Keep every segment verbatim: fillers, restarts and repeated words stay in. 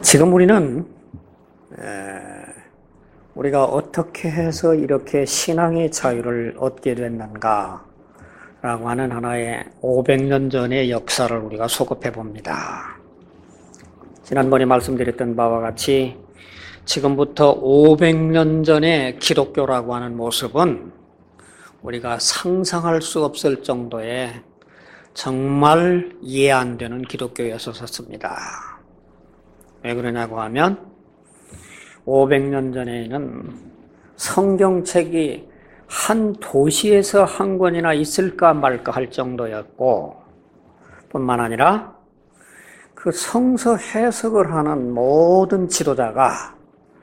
지금 우리는 우리가 어떻게 해서 이렇게 신앙의 자유를 얻게 됐는가 라고 하는 하나의 오백 년 전의 역사를 우리가 소급해 봅니다. 지난번에 말씀드렸던 바와 같이 지금부터 오백 년 전의 기독교라고 하는 모습은 우리가 상상할 수 없을 정도의 정말 이해 안 되는 기독교였었습니다. 왜 그러냐고 하면 오백 년 전에는 성경책이 한 도시에서 한 권이나 있을까 말까 할 정도였고, 뿐만 아니라 그 성서 해석을 하는 모든 지도자가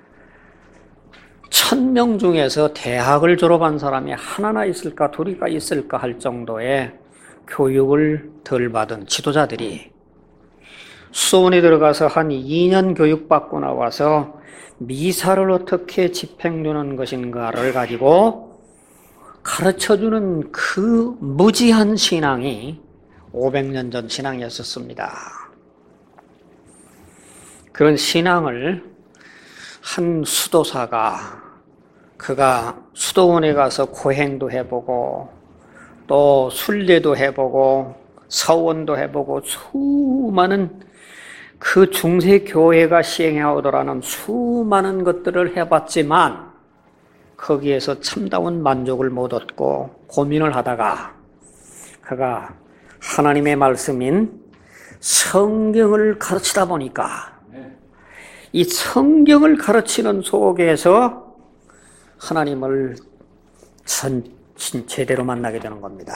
천 명 중에서 대학을 졸업한 사람이 하나나 있을까 둘이가 있을까 할 정도의 교육을 덜 받은 지도자들이 수원에 들어가서 한 이 년 교육받고 나와서 미사를 어떻게 집행하는 것인가를 가지고 가르쳐주는 그 무지한 신앙이 오백 년 전 신앙이었었습니다. 그런 신앙을 한 수도사가 그가 수도원에 가서 고행도 해보고 또 순례도 해보고 서원도 해보고 수많은 그 중세 교회가 시행해오더라는 수많은 것들을 해봤지만 거기에서 참다운 만족을 못 얻고 고민을 하다가 그가 하나님의 말씀인 성경을 가르치다 보니까 이 성경을 가르치는 속에서 하나님을 전, 제대로 만나게 되는 겁니다.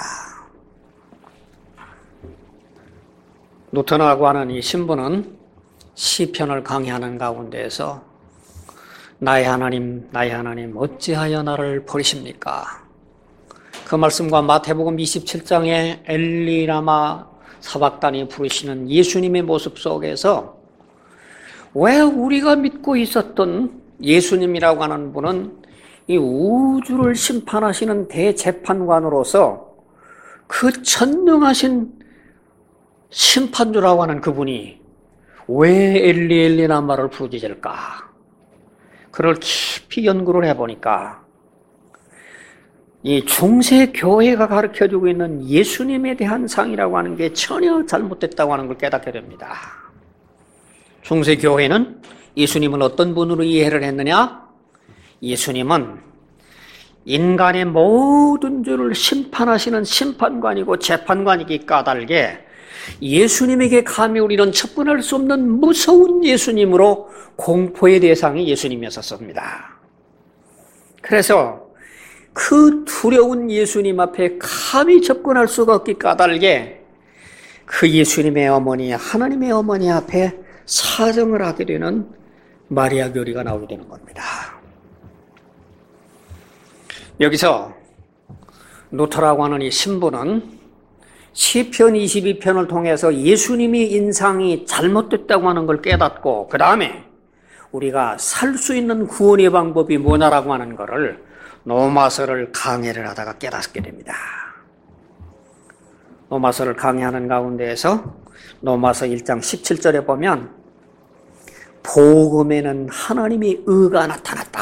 누턴하고 하는 이 신부는 시편을 강의하는 가운데에서 나의 하나님, 나의 하나님 어찌하여 나를 버리십니까? 그 말씀과 마태복음 이십칠 장에 엘리라마 사박단이 부르시는 예수님의 모습 속에서 왜 우리가 믿고 있었던 예수님이라고 하는 분은 이 우주를 심판하시는 대재판관으로서 그 전능하신 심판주라고 하는 그분이 왜 엘리 엘리라마를 부르짖을까? 그걸 깊이 연구를 해보니까 이 중세 교회가 가르쳐주고 있는 예수님에 대한 상이라고 하는 게 전혀 잘못됐다고 하는 걸 깨닫게 됩니다. 중세 교회는 예수님을 어떤 분으로 이해를 했느냐? 예수님은 인간의 모든 죄를 심판하시는 심판관이고 재판관이기 까닭에 예수님에게 감히 우리는 접근할 수 없는 무서운 예수님으로 공포의 대상이 예수님이었습니다. 그래서 그 두려운 예수님 앞에 감히 접근할 수가 없기 까닭에 그 예수님의 어머니, 하나님의 어머니 앞에 사정을 하게 되는 마리아 교리가 나오게 되는 겁니다. 여기서 누터라고 하는 이 신부는 시편 이십이 편을 통해서 예수님의 인상이 잘못됐다고 하는 걸 깨닫고 그 다음에 우리가 살 수 있는 구원의 방법이 뭐냐라고 하는 것을 로마서를 강해를 하다가 깨닫게 됩니다. 로마서를 강해하는 가운데에서 로마서 일 장 십칠 절에 보면 복음에는 하나님의 의가 나타났다.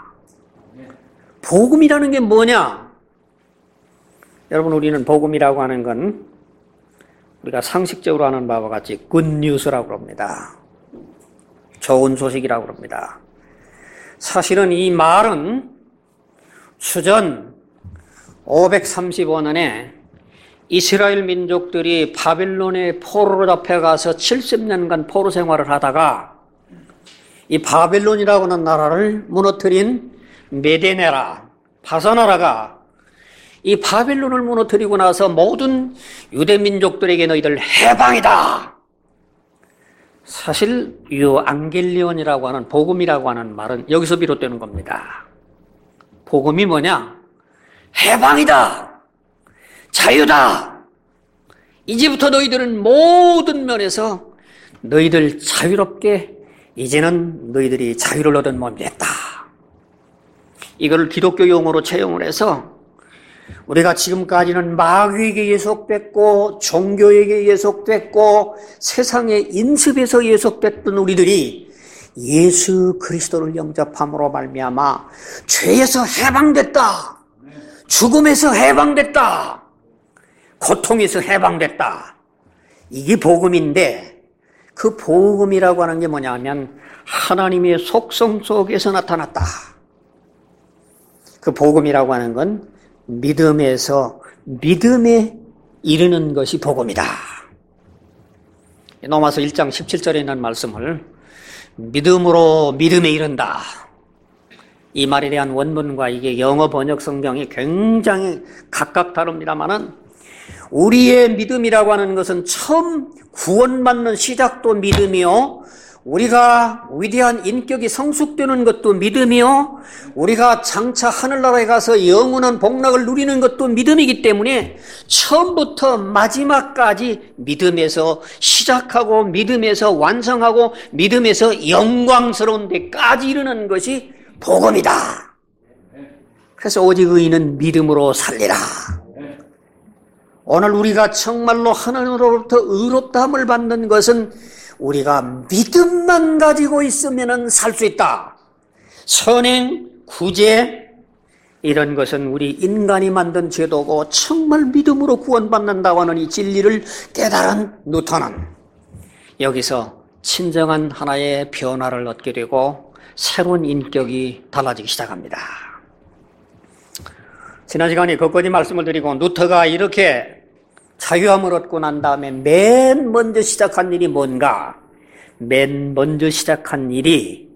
복음이라는 게 뭐냐? 여러분, 우리는 복음이라고 하는 건 우리가 상식적으로 하는 바와 같이 굿뉴스라고 합니다. 좋은 소식이라고 합니다. 사실은 이 말은 주전 오백삼십오 년에 이스라엘 민족들이 바빌론의 포로로 잡혀가서 칠십 년간 포로 생활을 하다가 이 바빌론이라고 하는 나라를 무너뜨린 메데네라, 바사나라가 이 바빌론을 무너뜨리고 나서 모든 유대 민족들에게 너희들 해방이다. 사실 유앙겔리온이라고 하는 복음이라고 하는 말은 여기서 비롯되는 겁니다. 복음이 뭐냐? 해방이다. 자유다. 이제부터 너희들은 모든 면에서 너희들 자유롭게 이제는 너희들이 자유를 얻은 몸이 됐다. 이걸 기독교 용어로 채용을 해서 우리가 지금까지는 마귀에게 예속됐고 종교에게 예속됐고 세상의 인습에서 예속됐던 우리들이 예수 그리스도를 영접함으로 말미암아 죄에서 해방됐다. 죽음에서 해방됐다. 고통에서 해방됐다. 이게 복음인데, 그 복음이라고 하는 게 뭐냐면 하나님의 속성 속에서 나타났다. 그 복음이라고 하는 건 믿음에서 믿음에 이르는 것이 복음이다. 로마서 일 장 십칠 절에 있는 말씀을 믿음으로 믿음에 이른다. 이 말에 대한 원문과 이게 영어 번역 성경이 굉장히 각각 다릅니다만은, 우리의 믿음이라고 하는 것은 처음 구원받는 시작도 믿음이요, 우리가 위대한 인격이 성숙되는 것도 믿음이요, 우리가 장차 하늘나라에 가서 영원한 복락을 누리는 것도 믿음이기 때문에 처음부터 마지막까지 믿음에서 시작하고 믿음에서 완성하고 믿음에서 영광스러운 데까지 이르는 것이 복음이다. 그래서 오직 의인은 믿음으로 살리라. 오늘 우리가 정말로 하나님으로부터 의롭다함을 받는 것은 우리가 믿음만 가지고 있으면 살 수 있다. 선행, 구제 이런 것은 우리 인간이 만든 제도고, 정말 믿음으로 구원받는다고 하는 이 진리를 깨달은 누턴은 여기서 진정한 하나의 변화를 얻게 되고 새로운 인격이 달라지기 시작합니다. 지난 시간에 거꾸로 말씀을 드리고, 누터가 이렇게 자유함을 얻고 난 다음에 맨 먼저 시작한 일이 뭔가? 맨 먼저 시작한 일이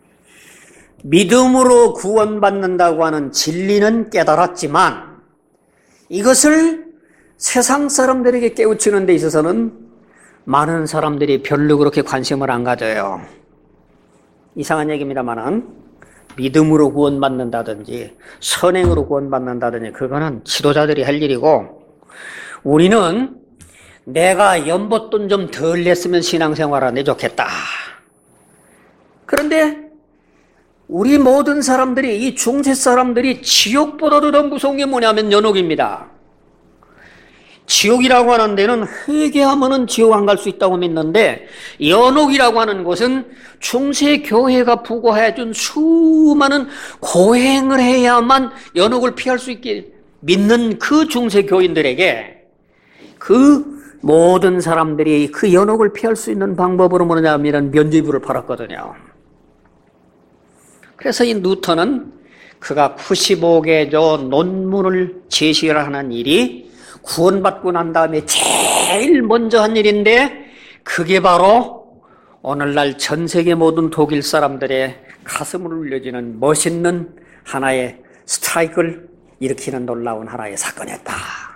믿음으로 구원받는다고 하는 진리는 깨달았지만, 이것을 세상 사람들에게 깨우치는 데 있어서는 많은 사람들이 별로 그렇게 관심을 안 가져요. 이상한 얘기입니다만은, 믿음으로 구원받는다든지 선행으로 구원받는다든지 그거는 지도자들이 할 일이고, 우리는 내가 연봇돈 좀 덜 냈으면 신앙생활하는데 좋겠다. 그런데 우리 모든 사람들이, 이 중세 사람들이 지옥보다도 더 무서운 게 뭐냐면 연옥입니다. 지옥이라고 하는 데는 회개하면은 지옥 안 갈 수 있다고 믿는데, 연옥이라고 하는 곳은 중세 교회가 부과해준 수많은 고행을 해야만 연옥을 피할 수 있게 믿는 그 중세 교인들에게 그 모든 사람들이 그 연옥을 피할 수 있는 방법으로 뭐냐면 면죄부를 팔았거든요. 그래서 이 누턴은 그가 구십오 개조 논문을 제시를 하는 일이 구원받고 난 다음에 제일 먼저 한 일인데, 그게 바로 오늘날 전 세계 모든 독일 사람들의 가슴을 울려주는 멋있는 하나의 스트라이크를 일으키는 놀라운 하나의 사건이었다.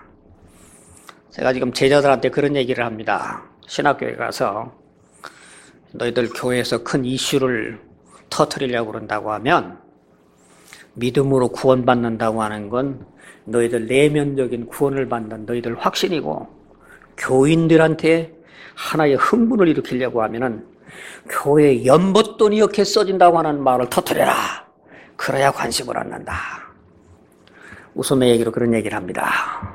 제가 지금 제자들한테 그런 얘기를 합니다. 신학교에 가서 너희들 교회에서 큰 이슈를 터뜨리려고 그런다고 하면, 믿음으로 구원받는다고 하는 건 너희들 내면적인 구원을 받는 너희들 확신이고, 교인들한테 하나의 흥분을 일으키려고 하면은 교회 연못돈이 이렇게 써진다고 하는 말을 터뜨려라. 그래야 관심을 갖는다. 웃음의 얘기로 그런 얘기를 합니다.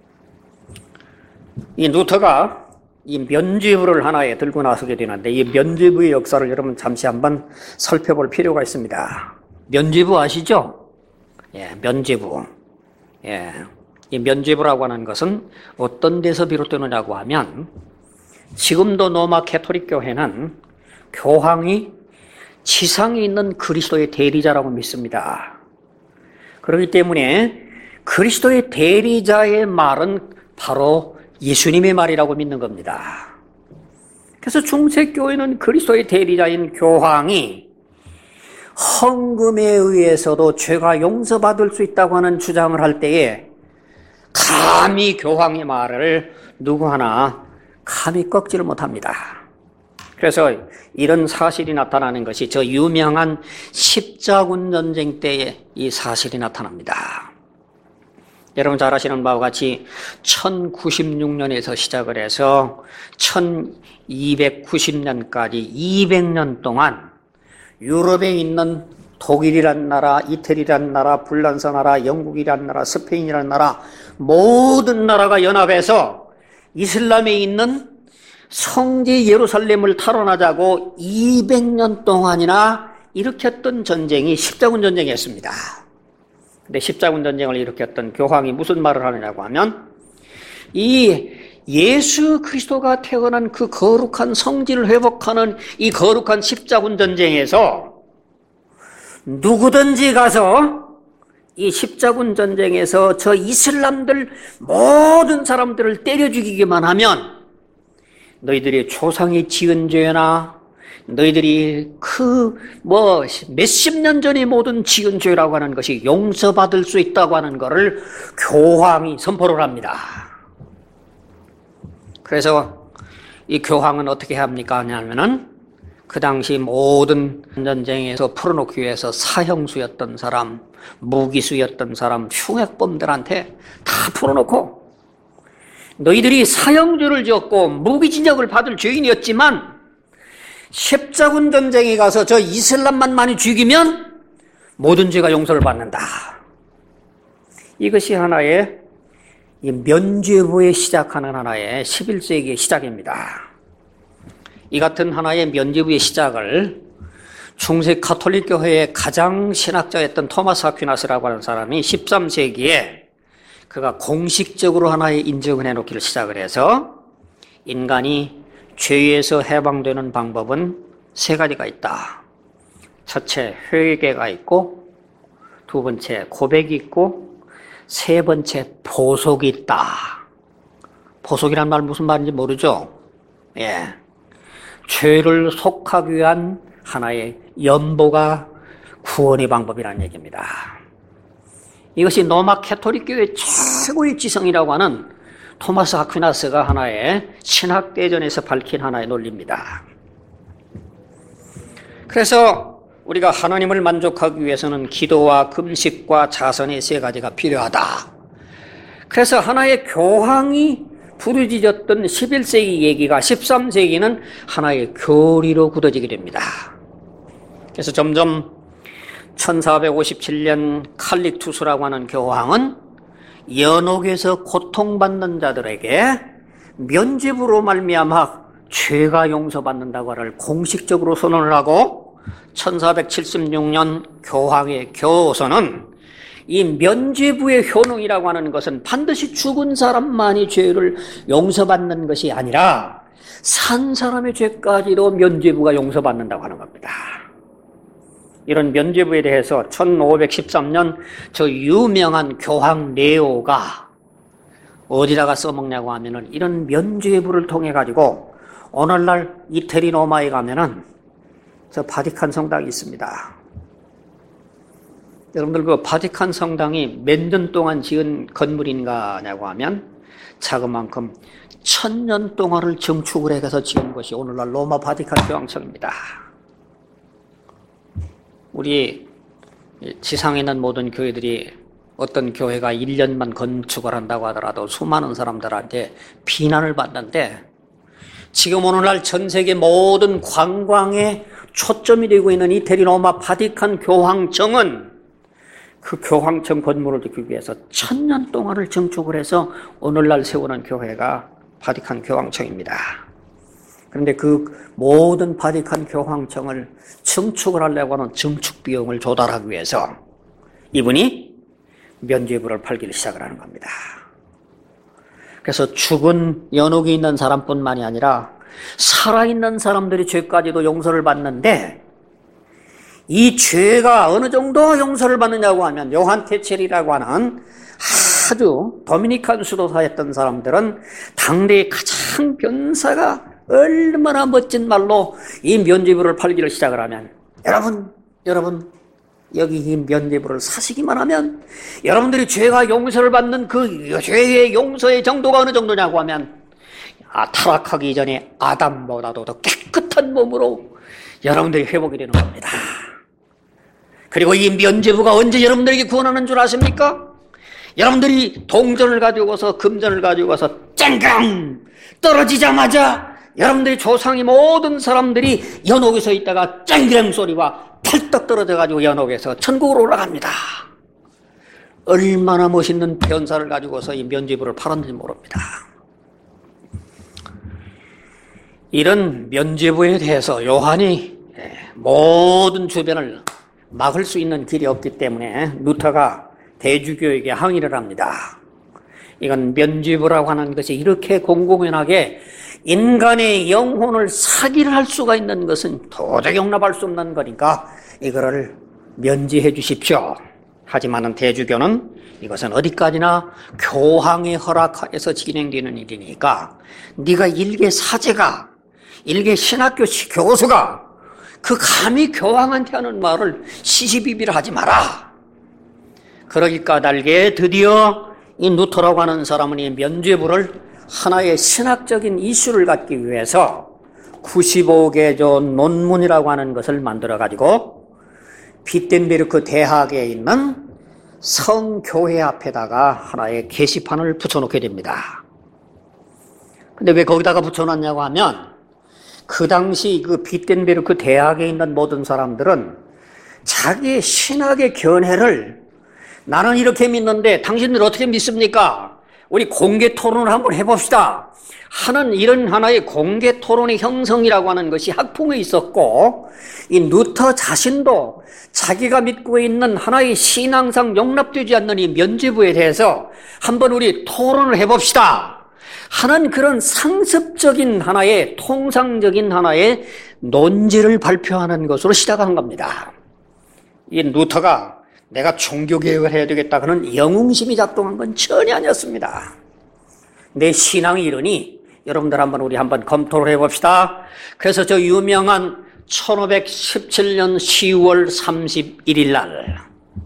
이 누터가 이 면죄부를 하나에 들고 나서게 되는데, 이 면죄부의 역사를 여러분 잠시 한번 살펴볼 필요가 있습니다. 면죄부 아시죠? 예, 면죄부. 예, 이 면죄부라고 하는 것은 어떤 데서 비롯되느냐고 하면, 지금도 로마 캐토릭 교회는 교황이 지상에 있는 그리스도의 대리자라고 믿습니다. 그렇기 때문에 그리스도의 대리자의 말은 바로 예수님의 말이라고 믿는 겁니다. 그래서 중세교회는 그리스도의 대리자인 교황이 헌금에 의해서도 죄가 용서받을 수 있다고 하는 주장을 할 때에 감히 교황의 말을 누구 하나 감히 꺾지를 못합니다. 그래서 이런 사실이 나타나는 것이 저 유명한 십자군 전쟁 때에 이 사실이 나타납니다. 여러분 잘 아시는 바와 같이 천구십육 년에서 시작을 해서 천이백구십 년까지 이백 년 동안 유럽에 있는 독일이란 나라, 이태리란 나라, 불란서 나라, 영국이란 나라, 스페인이란 나라, 모든 나라가 연합해서 이슬람에 있는 성지 예루살렘을 탈환하자고 이백 년 동안이나 일으켰던 전쟁이 십자군 전쟁이었습니다. 근데 십자군 전쟁을 일으켰던 교황이 무슨 말을 하느냐고 하면, 이 예수 그리스도가 태어난 그 거룩한 성지를 회복하는 이 거룩한 십자군 전쟁에서 누구든지 가서 이 십자군 전쟁에서 저 이슬람들 모든 사람들을 때려 죽이기만 하면 너희들이 조상이 지은 죄나 너희들이 그 뭐 몇십 년 전에 모든 지은 죄라고 하는 것이 용서받을 수 있다고 하는 것을 교황이 선포를 합니다. 그래서 이 교황은 어떻게 합니까? 하냐면은 그 당시 모든 전쟁에서 풀어놓기 위해서 사형수였던 사람, 무기수였던 사람, 흉악범들한테 다 풀어놓고, 너희들이 사형죄를 지었고 무기징역을 받을 죄인이었지만 십자군 전쟁에 가서 저 이슬람만 많이 죽이면 모든 죄가 용서를 받는다. 이것이 하나의 이 면죄부에 시작하는 하나의 십일 세기의 시작입니다. 이 같은 하나의 면죄부의 시작을 중세 가톨릭 교회의 가장 신학자였던 토마스 아퀴나스라고 하는 사람이 십삼 세기에 그가 공식적으로 하나의 인정을 해놓기를 시작을 해서, 인간이 죄에서 해방되는 방법은 세 가지가 있다. 첫째, 회개가 있고, 두 번째, 고백이 있고, 세 번째, 보속이 있다. 보속이란 말 무슨 말인지 모르죠? 예. 죄를 속하기 위한 하나의 연보가 구원의 방법이라는 얘기입니다. 이것이 로마 캐톨릭 교회 최고의 지성이라고 하는 토마스 아퀴나스가 하나의 신학대전에서 밝힌 하나의 논리입니다. 그래서 우리가 하나님을 만족하기 위해서는 기도와 금식과 자선의 세 가지가 필요하다. 그래서 하나의 교황이 부르짖었던 십일 세기 얘기가 십삼 세기는 하나의 교리로 굳어지게 됩니다. 그래서 점점 천사백오십칠 년 칼릭투스라고 하는 교황은 연옥에서 고통받는 자들에게 면죄부로 말미암아 죄가 용서받는다고 하를 공식적으로 선언을 하고, 천사백칠십육 년 교황의 교서는 이 면죄부의 효능이라고 하는 것은 반드시 죽은 사람만이 죄를 용서받는 것이 아니라 산 사람의 죄까지도 면죄부가 용서받는다고 하는 겁니다. 이런 면죄부에 대해서 천오백십삼 년 저 유명한 교황 레오가 어디다가 써먹냐고 하면은, 이런 면죄부를 통해 가지고 오늘날 이태리 로마에 가면은 저 바티칸 성당이 있습니다. 여러분들 그 바티칸 성당이 몇 년 동안 지은 건물인가냐고 하면 자그만큼 천년 동안을 증축을 해서 지은 것이 오늘날 로마 바티칸 교황청입니다. 우리 지상에 있는 모든 교회들이 어떤 교회가 일 년만 건축을 한다고 하더라도 수많은 사람들한테 비난을 받는데, 지금 오늘날 전 세계 모든 관광에 초점이 되고 있는 이태리 로마 바티칸 교황청은 그 교황청 건물을 짓기 위해서 천년 동안을 증축을 해서 오늘날 세우는 교회가 바티칸 교황청입니다. 그런데 그 모든 바티칸 교황청을 증축을 하려고 하는 증축 비용을 조달하기 위해서 이분이 면죄부를 팔기를 시작을 하는 겁니다. 그래서 죽은 연옥에 있는 사람뿐만이 아니라 살아있는 사람들이 죄까지도 용서를 받는데, 이 죄가 어느 정도 용서를 받느냐고 하면 요한 테첼이라고 하는 아주 도미니칸 수도사였던 사람들은 당대의 가장 변사가 얼마나 멋진 말로 이 면죄부를 팔기를 시작을 하면, 여러분, 여러분, 여기 이 면죄부를 사시기만 하면 여러분들이 죄가 용서를 받는 그 죄의 용서의 정도가 어느 정도냐고 하면, 아, 타락하기 전에 아담보다도 더 깨끗한 몸으로 여러분들이 회복이 되는 겁니다. 그리고 이 면죄부가 언제 여러분들에게 구원하는 줄 아십니까? 여러분들이 동전을 가지고 와서 금전을 가지고 와서 쨍강 떨어지자마자 여러분들이 조상이 모든 사람들이 연옥에서 있다가 쨍그랑 소리와 펄떡 떨어져가지고 연옥에서 천국으로 올라갑니다. 얼마나 멋있는 변사를 가지고서 이 면죄부를 팔았는지 모릅니다. 이런 면죄부에 대해서 요한이 모든 주변을 막을 수 있는 길이 없기 때문에 루터가 대주교에게 항의를 합니다. 이건 면죄부라고 하는 것이 이렇게 공공연하게 인간의 영혼을 사기를 할 수가 있는 것은 도저히 용납할 수 없는 거니까 이거를 면제해 주십시오. 하지만은 대주교는 이것은 어디까지나 교황의 허락하에서 진행되는 일이니까 네가 일개 사제가 일개 신학교 교수가 그 감히 교황한테 하는 말을 시시비비를 하지 마라. 그러기 까닭에 드디어 이 루터라고 하는 사람은 이 면죄부를 하나의 신학적인 이슈를 갖기 위해서 구십오 개조 논문이라고 하는 것을 만들어가지고 비텐베르크 대학에 있는 성교회 앞에다가 하나의 게시판을 붙여놓게 됩니다. 근데 왜 거기다가 붙여놨냐고 하면 그 당시 그 비텐베르크 대학에 있는 모든 사람들은 자기의 신학의 견해를 나는 이렇게 믿는데 당신들 어떻게 믿습니까? 우리 공개 토론을 한번 해봅시다 하는 이런 하나의 공개 토론의 형성이라고 하는 것이 학풍에 있었고 이 루터 자신도 자기가 믿고 있는 하나의 신앙상 용납되지 않는 이 면죄부에 대해서 한번 우리 토론을 해봅시다 하는 그런 상습적인 하나의 통상적인 하나의 논지를 발표하는 것으로 시작한 겁니다. 이 루터가 내가 종교개혁을 해야 되겠다 그런 영웅심이 작동한 건 전혀 아니었습니다. 내 신앙이 이러니 여러분들 한번 우리 한번 검토를 해봅시다. 그래서 저 유명한 천오백십칠 년 시월 삼십일일 날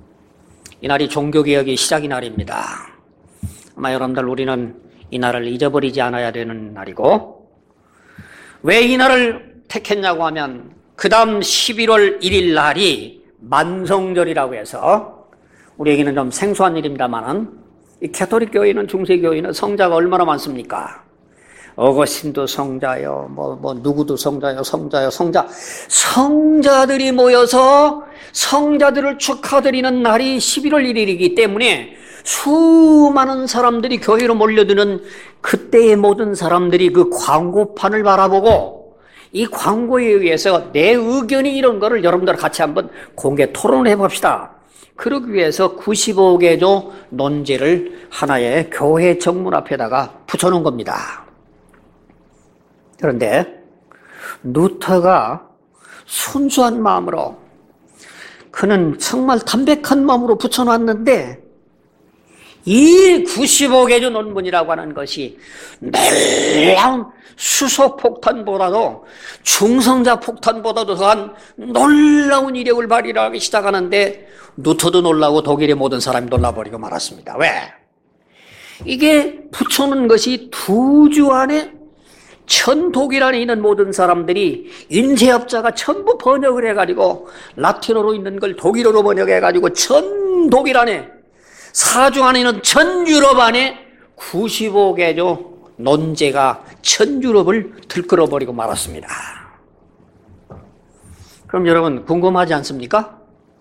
이날이 종교개혁의 시작의 날입니다. 아마 여러분들 우리는 이 날을 잊어버리지 않아야 되는 날이고 왜 이 날을 택했냐고 하면 그 다음 십일월 일일 날이 만성절이라고 해서 우리에게는 좀 생소한 일입니다만은 이 가톨릭 교회는 중세교회는 성자가 얼마나 많습니까? 어거스틴도 성자요, 뭐, 뭐, 누구도 성자요, 성자요, 성자. 성자들이 모여서 성자들을 축하드리는 날이 십일월 일일이기 때문에 수많은 사람들이 교회로 몰려드는 그때의 모든 사람들이 그 광고판을 바라보고 이 광고에 의해서 내 의견이 이런 거를 여러분들 같이 한번 공개 토론을 해봅시다. 그러기 위해서 구십오 개조 논제를 하나의 교회 정문 앞에다가 붙여놓은 겁니다. 그런데 루터가 순수한 마음으로 그는 정말 담백한 마음으로 붙여놨는데 이 구십오 개조 논문이라고 하는 것이 놀라운 수소폭탄보다도 중성자 폭탄보다도 더한 놀라운 이력을 발휘하기 시작하는데 루터도 놀라고 독일의 모든 사람이 놀라버리고 말았습니다. 왜? 이게 붙여놓은 것이 두 주 안에 전 독일 안에 있는 모든 사람들이 인쇄업자가 전부 번역을 해가지고 라틴어로 있는 걸 독일어로 번역해가지고 전 독일 안에 사 주 안에 있는 전 유럽 안에 구십오 개조 논제가 전 유럽을 들끓어버리고 말았습니다. 그럼 여러분 궁금하지 않습니까?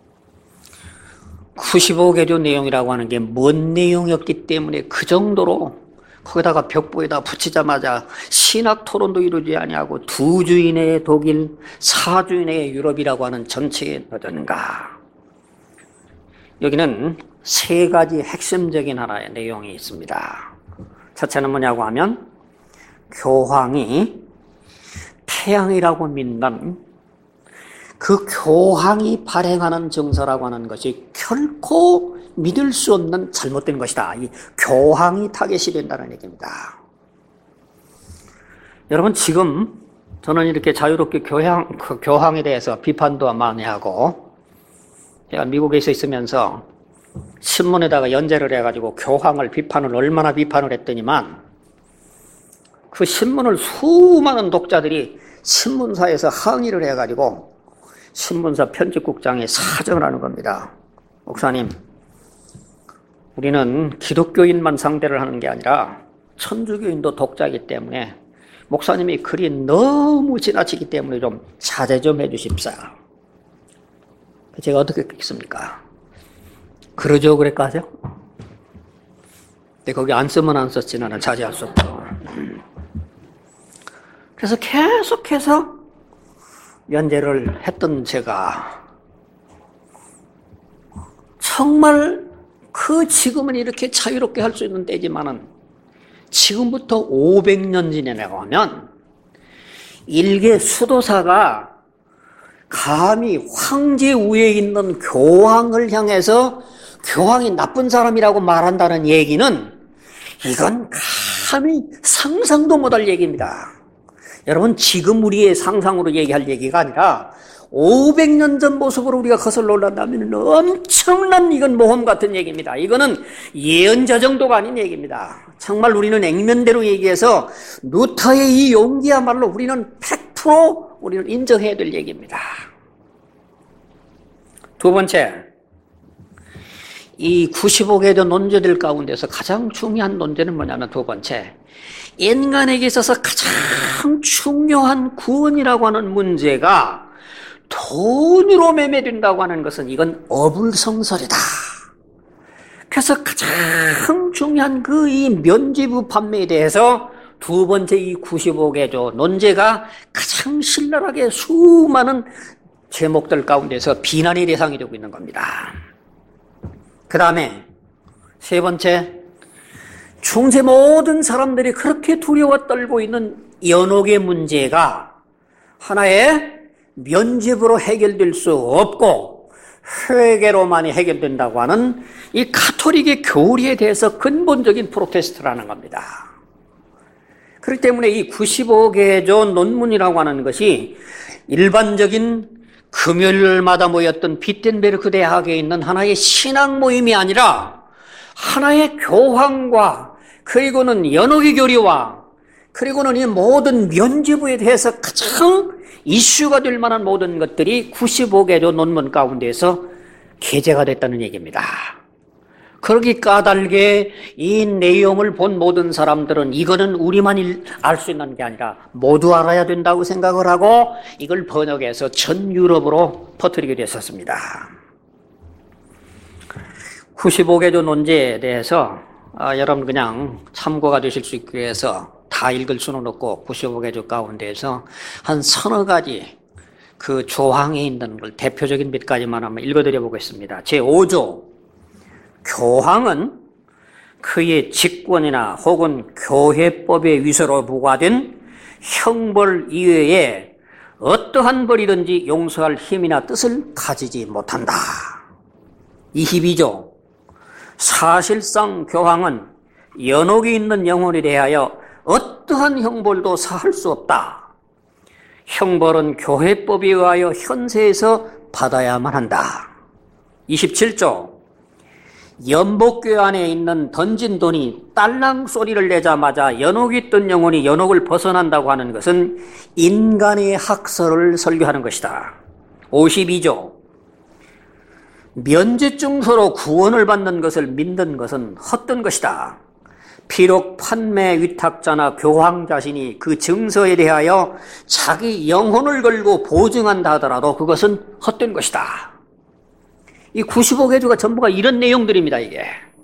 구십오 개조 내용이라고 하는 게 뭔 내용이었기 때문에 그 정도로 거기다가 벽보에다 붙이자마자 신학 토론도 이루지 아니하고 두 주 이내의 독일, 사 주 이내의 유럽이라고 하는 전체에 넣었는가? 여기는 세 가지 핵심적인 하나의 내용이 있습니다. 첫째는 뭐냐고 하면 교황이 태양이라고 믿는 그 교황이 발행하는 정서라고 하는 것이 결코 믿을 수 없는 잘못된 것이다. 이 교황이 타겟이 된다는 얘기입니다. 여러분 지금 저는 이렇게 자유롭게 교황, 그 교황에 대해서 비판도 많이 하고 제가 미국에 있으면서 신문에다가 연재를 해가지고 교황을 비판을 얼마나 비판을 했더니만 그 신문을 수많은 독자들이 신문사에서 항의를 해가지고 신문사 편집국장에 사정을 하는 겁니다. 목사님, 우리는 기독교인만 상대를 하는 게 아니라 천주교인도 독자이기 때문에 목사님이 글이 너무 지나치기 때문에 좀 자제 좀 해주십사. 제가 어떻게 했겠습니까? 그러죠 그랬까죠? 근데 거기 안 쓰면 안 썼지 나는 자제할 수 없죠. 그래서 계속해서 연재를 했던 제가 정말 그 지금은 이렇게 자유롭게 할 수 있는 때지만은 지금부터 오백 년 지나가면 일개 수도사가 감히 황제 위에 있는 교황을 향해서 교황이 나쁜 사람이라고 말한다는 얘기는 이건 감히 상상도 못할 얘기입니다. 여러분, 지금 우리의 상상으로 얘기할 얘기가 아니라 오백 년 전 모습으로 우리가 거슬러 올라간다면 엄청난 이건 모험 같은 얘기입니다. 이거는 예언자 정도가 아닌 얘기입니다. 정말 우리는 액면대로 얘기해서 루터의 이 용기야말로 우리는 백 퍼센트 우리는 인정해야 될 얘기입니다. 두 번째, 이 구십오 개조 논제들 가운데서 가장 중요한 논제는 뭐냐면 두 번째, 인간에게 있어서 가장 중요한 구원이라고 하는 문제가 돈으로 매매된다고 하는 것은 이건 어불성설이다. 그래서 가장 중요한 그 이 면죄부 판매에 대해서 두 번째 이 구십오 개조 논제가 가장 신랄하게 수많은 제목들 가운데서 비난의 대상이 되고 있는 겁니다. 그 다음에 세 번째, 중세 모든 사람들이 그렇게 두려워 떨고 있는 연옥의 문제가 하나의 면죄부로 해결될 수 없고 회개로만이 해결된다고 하는 이 가톨릭의 교리에 대해서 근본적인 프로테스트라는 겁니다. 그렇기 때문에 이 구십오 개조 논문이라고 하는 것이 일반적인 금요일마다 모였던 비텐베르크 대학에 있는 하나의 신앙 모임이 아니라 하나의 교황과 그리고는 연옥의 교리와 그리고는 이 모든 면죄부에 대해서 가장 이슈가 될 만한 모든 것들이 구십오 개조 논문 가운데서 게재가 됐다는 얘기입니다. 그러기 까닭에 이 내용을 본 모든 사람들은 이거는 우리만 알 수 있는 게 아니라 모두 알아야 된다고 생각을 하고 이걸 번역해서 전 유럽으로 퍼뜨리게 됐었습니다. 구십오 개조 논제에 대해서 아, 여러분 그냥 참고가 되실 수 있기 위해서 다 읽을 수는 없고 구십오 개조 가운데에서 한 서너 가지 그 조항에 있는 걸 대표적인 몇 가지만 한번 읽어드려 보겠습니다. 제오 조, 교황은 그의 직권이나 혹은 교회법의 위서로 부과된 형벌 이외에 어떠한 벌이든지 용서할 힘이나 뜻을 가지지 못한다. 이십이 조, 사실상 교황은 연옥이 있는 영혼에 대하여 어떠한 형벌도 사할 수 없다. 형벌은 교회법에 의하여 현세에서 받아야만 한다. 이십칠 조, 연복교 안에 있는 던진 돈이 딸랑 소리를 내자마자 연옥이 있던 영혼이 연옥을 벗어난다고 하는 것은 인간의 학설을 설교하는 것이다. 오십이 조, 면죄증서로 구원을 받는 것을 믿는 것은 헛된 것이다. 비록 판매 위탁자나 교황 자신이 그 증서에 대하여 자기 영혼을 걸고 보증한다 하더라도 그것은 헛된 것이다. 이 구십오 개조가 전부가 이런 내용들입니다, 이게.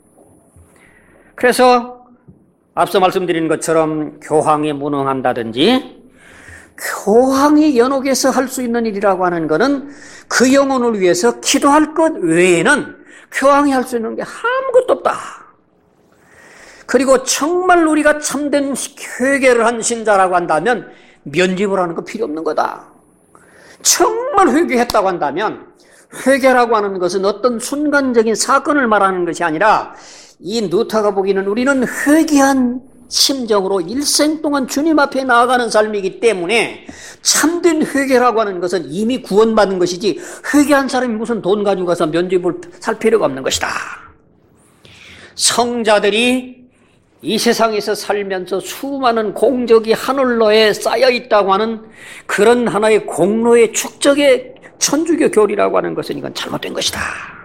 그래서 앞서 말씀드린 것처럼 교황이 무능한다든지 교황이 연옥에서 할 수 있는 일이라고 하는 것은 그 영혼을 위해서 기도할 것 외에는 교황이 할 수 있는 게 아무것도 없다. 그리고 정말 우리가 참된 회개를 한 신자라고 한다면 면죄부를 하는 거 필요 없는 거다. 정말 회개했다고 한다면 회개라고 하는 것은 어떤 순간적인 사건을 말하는 것이 아니라 이 루터가 보기에는 우리는 회개한 심정으로 일생 동안 주님 앞에 나아가는 삶이기 때문에 참된 회개라고 하는 것은 이미 구원받은 것이지 회개한 사람이 무슨 돈 가지고 가서 면죄부를 살 필요가 없는 것이다. 성자들이 이 세상에서 살면서 수많은 공적이 하늘로에 쌓여 있다고 하는 그런 하나의 공로의 축적의 천주교 교리라고 하는 것은 이건 잘못된 것이다.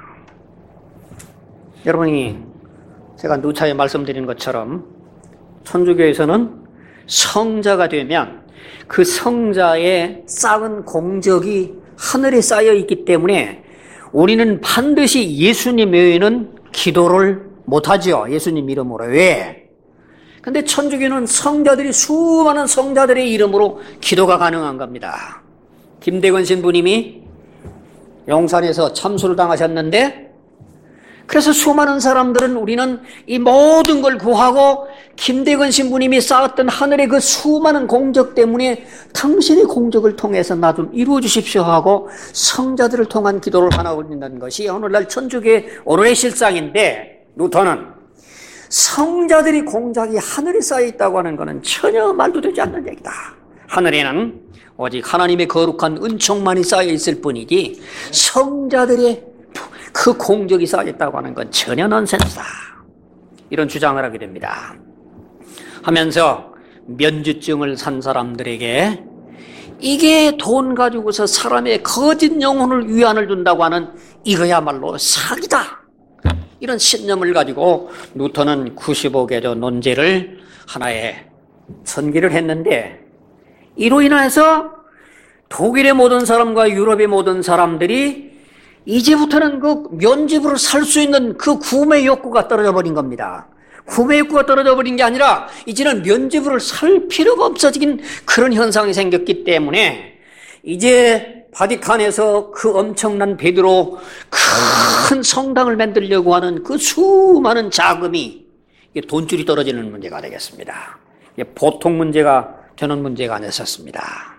여러분이 제가 누차에 말씀드린 것처럼 천주교에서는 성자가 되면 그 성자의 쌓은 공적이 하늘에 쌓여 있기 때문에 우리는 반드시 예수님 외에는 기도를 못하죠. 예수님 이름으로. 왜? 근데 천주교는 성자들이, 수많은 성자들의 이름으로 기도가 가능한 겁니다. 김대건 신부님이 용산에서 참수를 당하셨는데, 그래서 수많은 사람들은 우리는 이 모든 걸 구하고 김대건 신부님이 쌓았던 하늘의 그 수많은 공적 때문에 당신의 공적을 통해서 나 좀 이루어 주십시오 하고 성자들을 통한 기도를 하고 있는 것이 오늘날 천주교의 오늘의 실상인데, 루터는 성자들이 공작이 하늘에 쌓여 있다고 하는 것은 전혀 말도 되지 않는 얘기다. 하늘에는 오직 하나님의 거룩한 은총만이 쌓여 있을 뿐이지 성자들의 그 공적이 쌓여 있다고 하는 건 전혀 넌센스다. 이런 주장을 하게 됩니다. 하면서 면죄증을 산 사람들에게 이게 돈 가지고서 사람의 거짓 영혼을 위안을 준다고 하는 이거야말로 사기다. 이런 신념을 가지고 루터는 구십오 개조 논제를 하나의 전기를 했는데, 이로 인해서 독일의 모든 사람과 유럽의 모든 사람들이 이제부터는 그 면죄부를 살 수 있는 그 구매 욕구가 떨어져 버린 겁니다. 구매 욕구가 떨어져 버린 게 아니라 이제는 면죄부를 살 필요가 없어진 그런 현상이 생겼기 때문에 이제 바티칸에서 그 엄청난 베드로 큰 성당을 만들려고 하는 그 수많은 자금이 돈줄이 떨어지는 문제가 되겠습니다. 보통 문제가 되는 문제가 아니었습니다.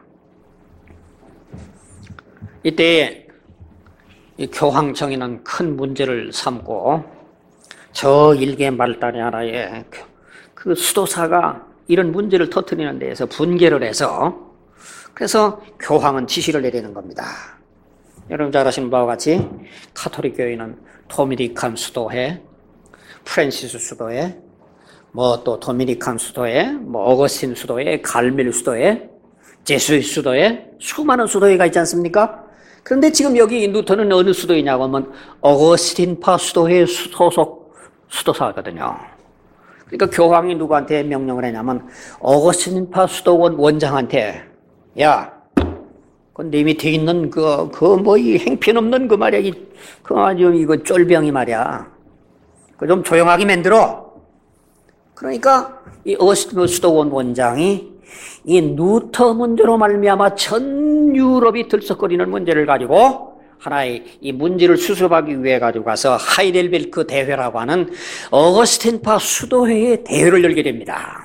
이때 이 교황청에는 큰 문제를 삼고 저 일개 말단의 하나의 그 수도사가 이런 문제를 터뜨리는 데에서 분개를 해서, 그래서 교황은 지시를 내리는 겁니다. 여러분 잘 아시는 바와 같이 가톨릭 교회는 도미니칸 수도회, 프란시스 수도회, 뭐 또 도미니칸 수도회, 뭐 어거스틴 수도회, 갈멜 수도회, 제수이 수도회, 수많은 수도회가 있지 않습니까? 그런데 지금 여기 루터는 어느 수도이냐고 하면 어거스틴파 수도회 소속 수도사거든요. 그러니까 교황이 누구한테 명령을 했냐면 어거스틴파 수도원 원장한테, 야, 그 네 밑에 있는 그, 그 뭐 이 행편없는 그 말이야, 이, 그 아주 이거 쫄병이 말이야. 그 좀 조용하게 만들어. 그러니까 이 어거스틴 수도원 원장이 이 루터 문제로 말미암아 전 유럽이 들썩거리는 문제를 가지고 하나의 이 문제를 수습하기 위해 가지고 가서 하이델베르크 대회라고 하는 어거스틴파 수도회의 대회를 열게 됩니다.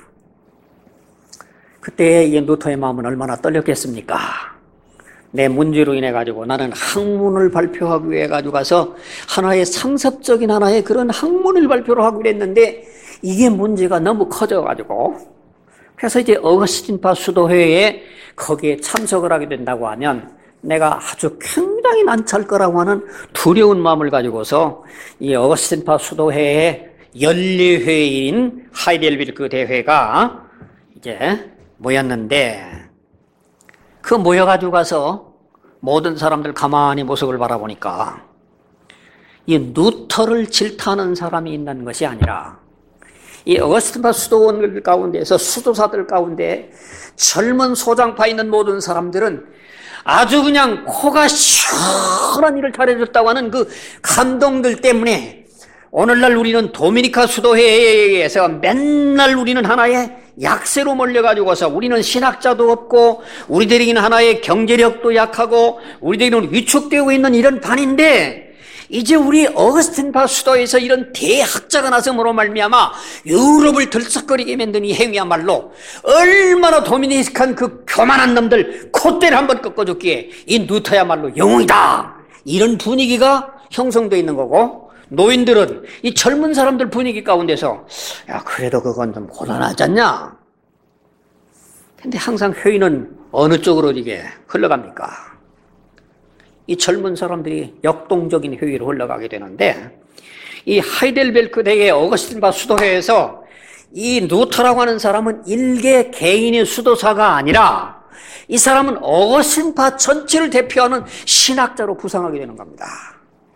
그때 이 루터의 마음은 얼마나 떨렸겠습니까? 내 문제로 인해 가지고 나는 학문을 발표하기 위해 가지고 가서 하나의 상습적인 하나의 그런 학문을 발표를 하기로 했는데 이게 문제가 너무 커져 가지고, 그래서 이제 어거스틴파 수도회에 거기에 참석을 하게 된다고 하면 내가 아주 굉장히 난처할 거라고 하는 두려운 마음을 가지고서 이 어거스틴파 수도회의 연례회인 하이델베르크 대회가 이제 모였는데, 그 모여가지고 가서 모든 사람들 가만히 모습을 바라보니까 이 루터를 질타하는 사람이 있는 것이 아니라 이 어거스틴파 수도원들 가운데에서 수도사들 가운데 젊은 소장파 있는 모든 사람들은 아주 그냥 코가 시원한 일을 잘해줬다고 하는 그 감동들 때문에 오늘날 우리는 도미니카 수도회에서 맨날 우리는 하나의 약세로 몰려가지고서 우리는 신학자도 없고 우리들에게는 하나의 경제력도 약하고 우리들에게는 위축되고 있는 이런 반인데, 이제 우리 어거스틴파 수도에서 이런 대학자가 나섬으로 말미암아 유럽을 들썩거리게 만든 이 행위야말로 얼마나 도미니칸 그 교만한 놈들 콧대를 한번 꺾어줬기에 이 루터야말로 영웅이다, 이런 분위기가 형성되어 있는 거고, 노인들은 이 젊은 사람들 분위기 가운데서 야 그래도 그건 좀 곤란하지 않냐. 근데 항상 회의는 어느 쪽으로 이게 흘러갑니까? 이 젊은 사람들이 역동적인 회의로 흘러가게 되는데, 이 하이델베르크 대회 어거스틴파 수도회에서 이 루터라고 하는 사람은 일개 개인의 수도사가 아니라 이 사람은 어거스틴파 전체를 대표하는 신학자로 부상하게 되는 겁니다.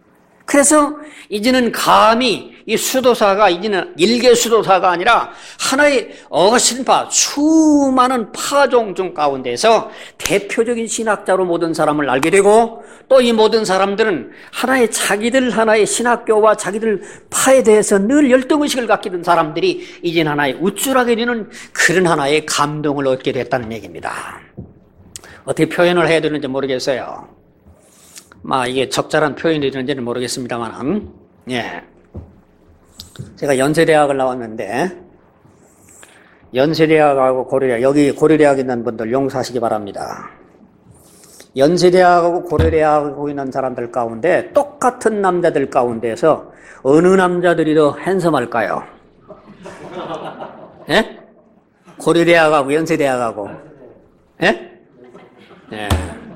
그래서 이제는 감히 이 수도사가 이제는 일개 수도사가 아니라 하나의 어거스틴파, 수많은 파종 중 가운데서 대표적인 신학자로 모든 사람을 알게 되고, 또 이 모든 사람들은 하나의 자기들 하나의 신학교와 자기들 파에 대해서 늘 열등의식을 갖게 된 사람들이 이제는 하나의 우쭐하게 되는 그런 하나의 감동을 얻게 됐다는 얘기입니다. 어떻게 표현을 해야 되는지 모르겠어요. 막 이게 적절한 표현이 되는지는 모르겠습니다만, 예. 제가 연세대학을 나왔는데, 연세대학하고 고려대학, 여기 고려대학 있는 분들 용서하시기 바랍니다. 연세대학하고 고려대학하고 있는 사람들 가운데 똑같은 남자들 가운데서 어느 남자들이 더 핸섬할까요? 예? 고려대학하고 연세대학하고. 예? 예.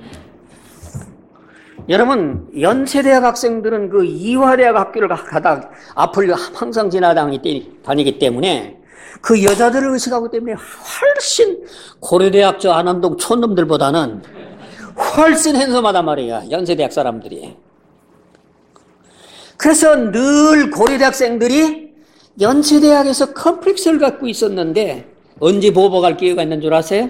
여러분, 연세대학 학생들은 그 이화대학 학교를 가다 앞을 항상 지나다니기 때문에 그 여자들을 의식하기 때문에 훨씬 고려대학 저 안암동 촌놈들보다는 훨씬 핸섬하단 말이야, 연세대학 사람들이. 그래서 늘 고려대학생들이 연세대학에서 컴플렉스를 갖고 있었는데 언제 보복할 기회가 있는 줄 아세요?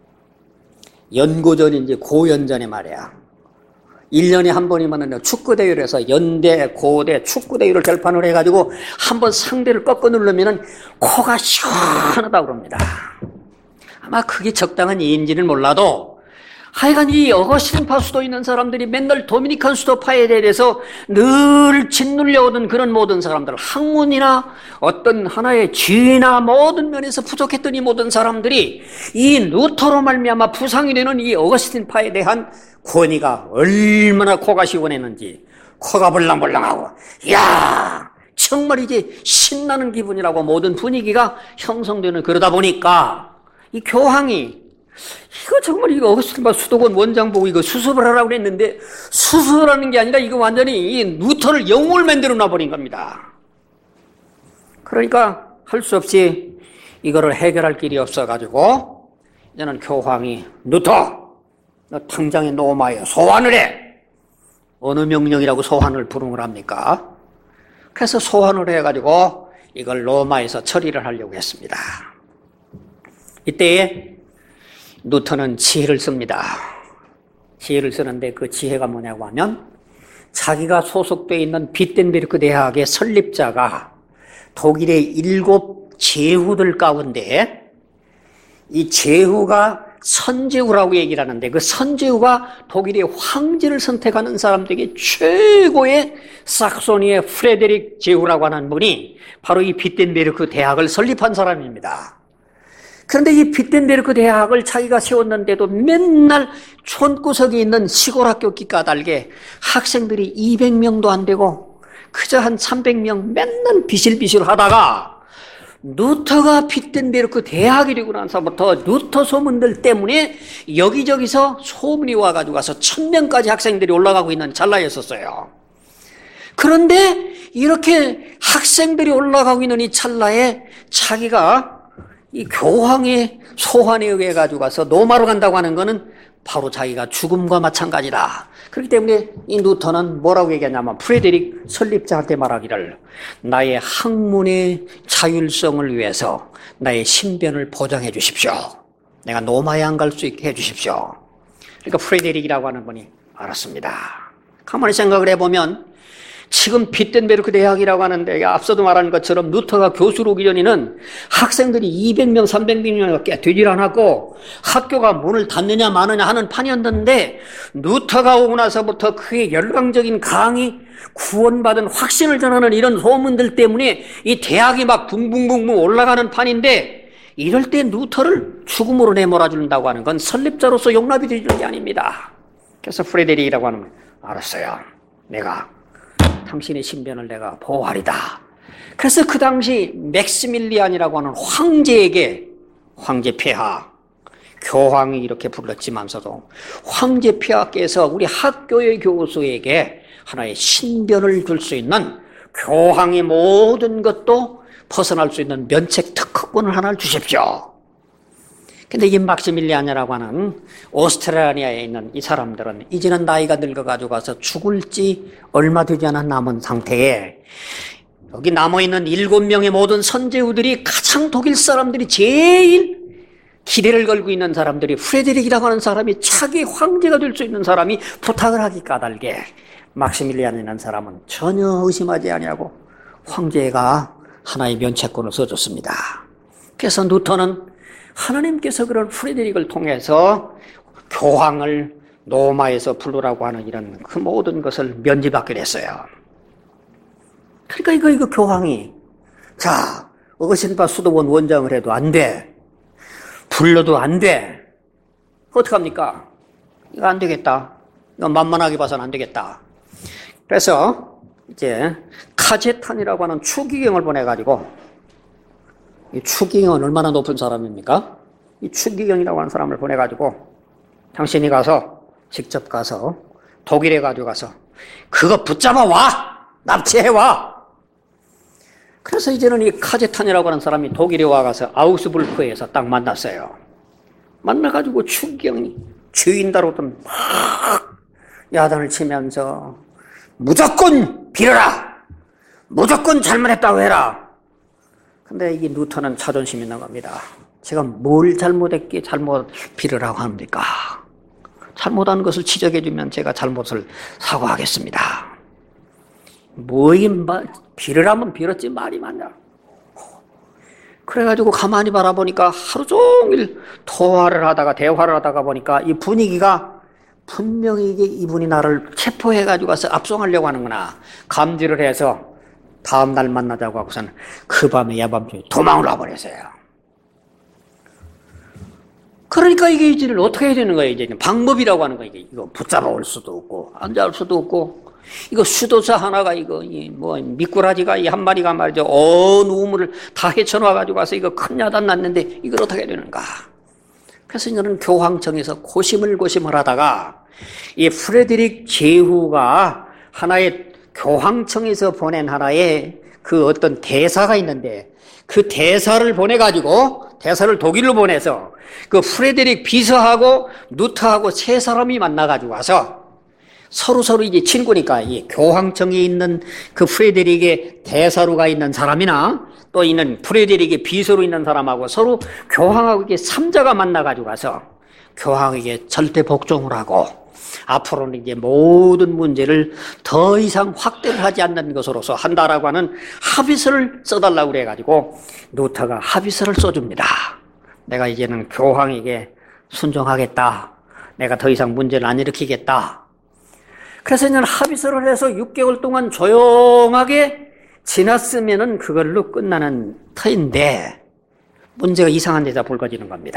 연고전인지 고연전에 말이야. 일 년에 한 번이면 축구대회에서 연대, 고대 축구대회를 결판을 해가지고 한 번 상대를 꺾어 누르면 코가 시원하다고 그럽니다. 아마 그게 적당한 이인지는 몰라도 하여간 이 어거스틴파 수도 있는 사람들이 맨날 도미니칸 수도파에 대해서 늘 짓눌려오던 그런 모든 사람들, 학문이나 어떤 하나의 지혜나 모든 면에서 부족했던 이 모든 사람들이 이 루터로 말미암아 부상이 되는 이 어거스틴파에 대한 권위가 얼마나 코가 시원했는지, 코가 벌렁벌렁하고, 이야, 정말 이제 신나는 기분이라고 모든 분위기가 형성되는, 그러다 보니까 이 교황이 이거 정말 이거 어거스틴파 수도권 원장 보고 이거 수습을 하라고 그랬는데 수습하는 게 아니라 이거 완전히 이 루터를 영웅을 만들어 놔버린 겁니다. 그러니까 할 수 없이 이거를 해결할 길이 없어가지고 이제는 교황이 루터, 너 당장에 로마에 소환을 해. 어느 명령이라고 소환을 부름을 합니까? 그래서 소환을 해가지고 이걸 로마에서 처리를 하려고 했습니다. 이때에 루터는 지혜를 씁니다. 지혜를 쓰는데 그 지혜가 뭐냐고 하면 자기가 소속되어 있는 비텐베르크 대학의 설립자가 독일의 일곱 제후들 가운데 이 제후가 선제후라고 얘기를 하는데 그 선제후가 독일의 황제를 선택하는 사람들에게 최고의 sakso니의 프레데릭 제후라고 하는 분이 바로 이 비텐베르크 대학을 설립한 사람입니다. 그런데 이 비텐베르크 대학을 자기가 세웠는데도 맨날 촌구석에 있는 시골 학교 기까닭에 학생들이 이백 명도 안 되고 그저 한 삼백 명 맨날 비실비실 하다가 루터가 비텐베르크 대학이 되고 나서부터 루터 소문들 때문에 여기저기서 소문이 와가지고 가서 천 명까지 학생들이 올라가고 있는 찰나였었어요. 그런데 이렇게 학생들이 올라가고 있는 이 찰나에 자기가 이 교황의 소환에 의해 가지고 가서 로마로 간다고 하는 것은 바로 자기가 죽음과 마찬가지다. 그렇기 때문에 이 루터는 뭐라고 얘기하냐면 프레데릭 설립자한테 말하기를 나의 학문의 자율성을 위해서 나의 신변을 보장해 주십시오. 내가 로마에 안 갈 수 있게 해 주십시오. 그러니까 프레데릭이라고 하는 분이 알았습니다. 가만히 생각을 해보면 지금 비텐베르크 대학이라고 하는데 앞서도 말한 것처럼 루터가 교수로 오기 전에는 학생들이 이백 명, 삼백 명밖에 되질 않았고 학교가 문을 닫느냐 마느냐 하는 판이었는데 루터가 오고 나서부터 그의 열광적인 강의, 구원받은 확신을 전하는 이런 소문들 때문에 이 대학이 막 붕붕붕붕 올라가는 판인데 이럴 때 루터를 죽음으로 내몰아준다고 하는 건 설립자로서 용납이 되는 게 아닙니다. 그래서 프레데릭이라고 하는 걸 알았어요. 내가 당신의 신변을 내가 보호하리다. 그래서 그 당시 맥시밀리안이라고 하는 황제에게 황제 폐하, 교황이 이렇게 불렀지만서도 황제 폐하께서 우리 학교의 교수에게 하나의 신변을 줄 수 있는 교황의 모든 것도 벗어날 수 있는 면책 특허권을 하나를 주십시오. 근데 이 막시밀리안이라고 하는 오스트라리아에 있는 이 사람들은 이제는 나이가 늙어가지고 가서 죽을지 얼마 되지 않아 남은 상태에 여기 남아있는 일곱 명의 모든 선제우들이 가장 독일 사람들이 제일 기대를 걸고 있는 사람들이 프레데릭이라고 하는 사람이 차기 황제가 될 수 있는 사람이 부탁을 하기 까닭에 막시밀리안이라는 사람은 전혀 의심하지 아니하고 황제가 하나의 면책권을 써줬습니다. 그래서 루터는 하나님께서 그런 프레데릭을 통해서 교황을 로마에서 부르라고 하는 이런 그 모든 것을 면제받게 됐어요. 그러니까 이거 이거 교황이 자 어거신파 수도원 원장을 해도 안 돼. 불러도 안 돼. 어떡합니까? 이거 안 되겠다. 이거 만만하게 봐서는 안 되겠다. 그래서 이제 카제탄이라고 하는 추기경을 보내가지고 이 추기경은 얼마나 높은 사람입니까? 이 추기경이라고 하는 사람을 보내가지고 당신이 가서 직접 가서 독일에 가지고 가서 그거 붙잡아 와! 납치해 와! 그래서 이제는 이 카제탄이라고 하는 사람이 독일에 와가서 아우스부르크에서 딱 만났어요. 만나가지고 추기경이 주인다로든 막 야단을 치면서 무조건 빌어라! 무조건 잘못했다고 해라! 근데 이게 루터는 자존심이 있는 겁니다. 제가 뭘 잘못했기에 잘못 빌으라고 합니까? 잘못한 것을 지적해주면 제가 잘못을 사과하겠습니다. 뭐인 말, 빌으라면 빌었지 말이 많냐. 그래가지고 가만히 바라보니까 하루 종일 통화를 하다가 대화를 하다가 보니까 이 분위기가 분명히 이게 이분이 나를 체포해가지고 가서 압송하려고 하는구나. 감지를 해서 다음날 만나자고 하고서는 그 밤에 야밤중에 도망을 와버렸어요. 그러니까 이게 이제는 어떻게 해야 되는 거예요? 이제 방법이라고 하는 거 이게 이거 붙잡아 올 수도 없고 앉아올 수도 없고 이거 수도사 하나가 이거 뭐 미꾸라지가 이 한 마리가 말이죠 온 우물을 다 헤쳐놔 가지고 와서 이거 큰 야단 났는데 이걸 어떻게 해야 되는가? 그래서 이제는 교황청에서 고심을 고심을 하다가 이 프레데릭 제후가 하나의 교황청에서 보낸 하나의 그 어떤 대사가 있는데 그 대사를 보내가지고 대사를 독일로 보내서 그 프레데릭 비서하고 루터하고 세 사람이 만나가지고 와서 서로서로 이제 친구니까 이 교황청에 있는 그 프레데릭의 대사로가 있는 사람이나 또 있는 프레데릭의 비서로 있는 사람하고 서로 교황하고 이게 삼자가 만나가지고 가서 교황에게 절대 복종을 하고 앞으로는 이제 모든 문제를 더 이상 확대를 하지 않는 것으로서 한다라고 하는 합의서를 써달라고 그래가지고 루터가 합의서를 써줍니다. 내가 이제는 교황에게 순종하겠다. 내가 더 이상 문제를 안 일으키겠다. 그래서 이제 합의서를 해서 육 개월 동안 조용하게 지났으면은 그걸로 끝나는 터인데 문제가 이상한 데다 불거지는 겁니다.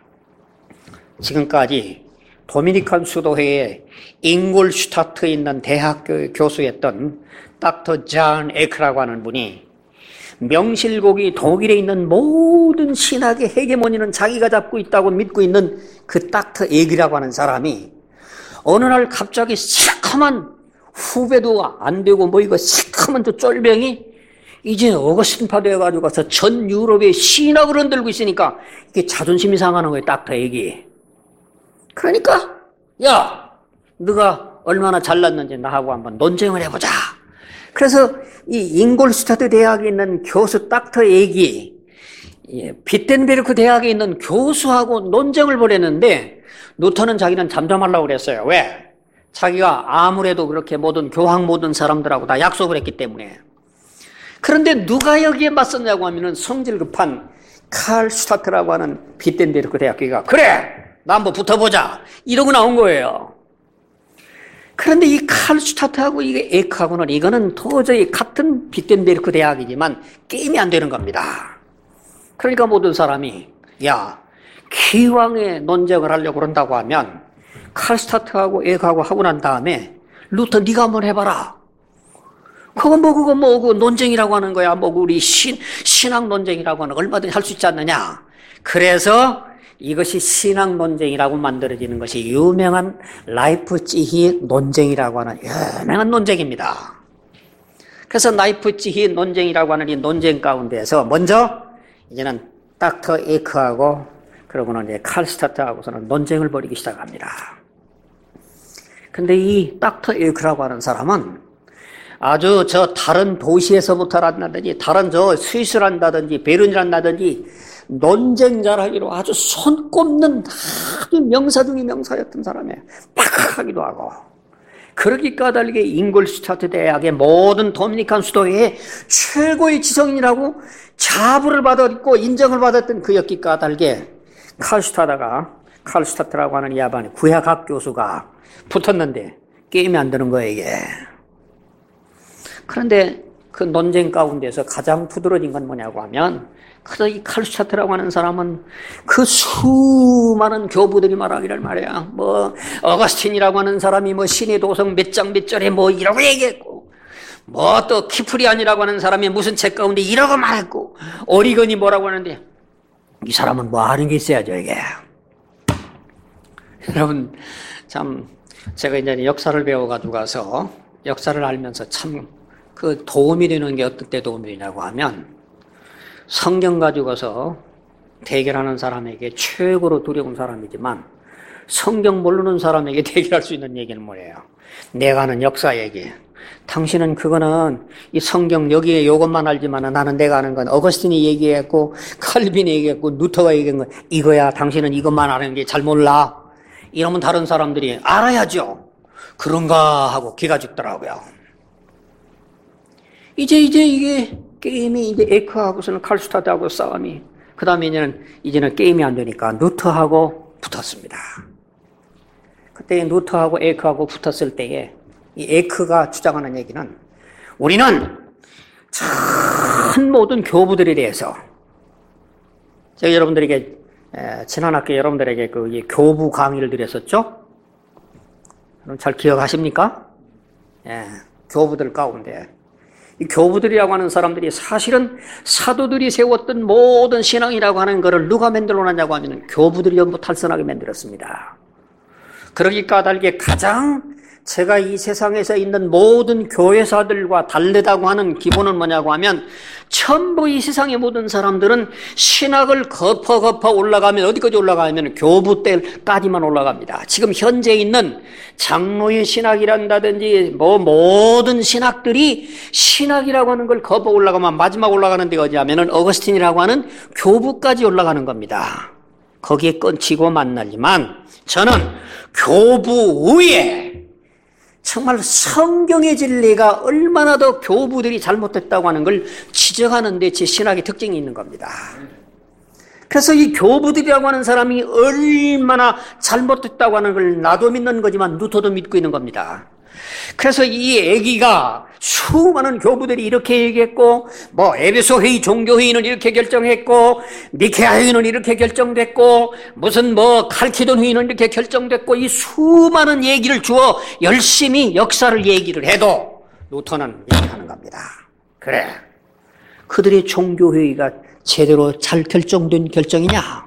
지금까지 도미니칸 수도회에 잉골슈타트에 있는 대학교 교수였던 닥터 존 에크라고 하는 분이 명실곡이 독일에 있는 모든 신학의 헤게모니는 자기가 잡고 있다고 믿고 있는 그 닥터 에크라고 하는 사람이 어느 날 갑자기 시커먼 후배도 안 되고 뭐 이거 시커먼 저 쫄병이 이제 어거스틴파 되어가지고 가서 전 유럽의 신학을 흔들고 있으니까 이게 자존심이 상하는 거예요, 닥터 에크. 그러니까 야 너가 얼마나 잘났는지 나하고 한번 논쟁을 해보자. 그래서 이 잉골슈타트 대학에 있는 교수 닥터 에크 비텐베르크 대학에 있는 교수하고 논쟁을 벌였는데 루터는 자기는 잠잠하려고 그랬어요. 왜? 자기가 아무래도 그렇게 모든 교황 모든 사람들하고 다 약속을 했기 때문에. 그런데 누가 여기에 맞섰냐고 하면은 성질 급한 칼 슈타트라고 하는 비텐베르크 대학교가 그래 나 한번 붙어보자 이러고 나온 거예요. 그런데 이 칼 슈타트하고 이게 에크하고는 이거는 도저히 같은 비텐베르크 대학이지만 게임이 안 되는 겁니다. 그러니까 모든 사람이 야 기왕에 논쟁을 하려고 그런다고 하면 칼 슈타트하고 에크하고 하고 난 다음에 루터 네가 한번 해봐라. 그거 뭐 그거 뭐 그 논쟁이라고 하는 거야. 뭐 우리 신 신학 논쟁이라고 하는 거 얼마든지 할 수 있지 않느냐. 그래서 이것이 신학 논쟁이라고 만들어지는 것이 유명한 라이프치히 논쟁이라고 하는 유명한 논쟁입니다. 그래서 라이프치히 논쟁이라고 하는 이 논쟁 가운데에서 먼저 이제는 닥터 에크하고 그러고는 이제 칼스타트하고서는 논쟁을 벌이기 시작합니다. 근데 이 닥터 에이크라고 하는 사람은 아주 저 다른 도시에서부터 난다든지 다른 저 스위스란다든지 베른이란다든지 논쟁자라기로 아주 손꼽는 아주 명사 중의 명사였던 사람이에요. 팍하기도 하고. 그러기 까닭에 잉글슈타트 대학의 모든 도미니칸 수도의 최고의 지성인이라고 자부를 받았고 인정을 받았던 그였기 까닭에 칼슈타다가 칼슈타트라고 하는 야반의 구약학 교수가 붙었는데 게임이 안 되는 거예요, 이게. 그런데 그 논쟁 가운데서 가장 두드러진 건 뭐냐고 하면, 그래서 이 칼슈타트라고 하는 사람은 그 수많은 교부들이 말하기를 말이야. 뭐, 어거스틴이라고 하는 사람이 뭐 신의 도성 몇 장 몇 절에 뭐 이라고 얘기했고, 뭐 또 키프리안이라고 하는 사람이 무슨 책 가운데 이라고 말했고, 오리건이 뭐라고 하는데, 이 사람은 뭐 아는 게 있어야죠, 이게. 여러분, 참, 제가 이제 역사를 배워가지고 가서 역사를 알면서 참 그 도움이 되는 게 어떤 때 도움이 되냐고 하면 성경 가지고서 대결하는 사람에게 최고로 두려운 사람이지만 성경 모르는 사람에게 대결할 수 있는 얘기는 뭐예요? 내가 아는 역사 얘기. 당신은 그거는 이 성경 여기에 이것만 알지만 나는 내가 아는 건 어거스틴이 얘기했고 칼빈이 얘기했고 루터가 얘기한 건 이거야. 당신은 이것만 아는 게 잘 몰라. 이러면 다른 사람들이 알아야죠. 그런가 하고 기가 죽더라고요. 이제 이제 이게 게임이 이제 에이크하고서는 칼슈타트하고 싸움이, 그 다음에 이제는 이제는 게임이 안 되니까 루터하고 붙었습니다. 그때 루터하고 에이크하고 붙었을 때에 이 에이크가 주장하는 얘기는 우리는 참 모든 교부들에 대해서, 제가 여러분들에게 에, 지난 학기에 여러분들에게 그 이 교부 강의를 드렸었죠? 여러분 잘 기억하십니까? 예, 교부들 가운데 이 교부들이라고 하는 사람들이 사실은 사도들이 세웠던 모든 신앙이라고 하는 것을 누가 만들어 놨냐고 하면 교부들이 전부 탈선하게 만들었습니다. 그러기 까닭에 가장 제가 이 세상에서 있는 모든 교회사들과 다르다고 하는 기본은 뭐냐고 하면 전부 이 세상의 모든 사람들은 신학을 거퍼 거퍼 올라가면 어디까지 올라가면 교부 때까지만 올라갑니다. 지금 현재 있는 장로의 신학이란다든지 뭐 모든 신학들이 신학이라고 하는 걸 거퍼 올라가면 마지막 올라가는 데가 어디냐면은 어거스틴이라고 하는 교부까지 올라가는 겁니다. 거기에 끈치고 만나지만 저는 교부 위에 정말 성경의 진리가 얼마나 더 교부들이 잘못됐다고 하는 걸 지적하는 데 제 신학의 특징이 있는 겁니다. 그래서 이 교부들이라고 하는 사람이 얼마나 잘못됐다고 하는 걸 나도 믿는 거지만 루터도 믿고 있는 겁니다. 그래서 이 얘기가 수많은 교부들이 이렇게 얘기했고, 뭐 에베소 회의 종교회의는 이렇게 결정했고, 니케아 회의는 이렇게 결정됐고, 무슨 뭐 칼키돈 회의는 이렇게 결정됐고, 이 수많은 얘기를 주어 열심히 역사를 얘기를 해도 루터는 얘기하는 겁니다. 그래, 그들의 종교회의가 제대로 잘 결정된 결정이냐?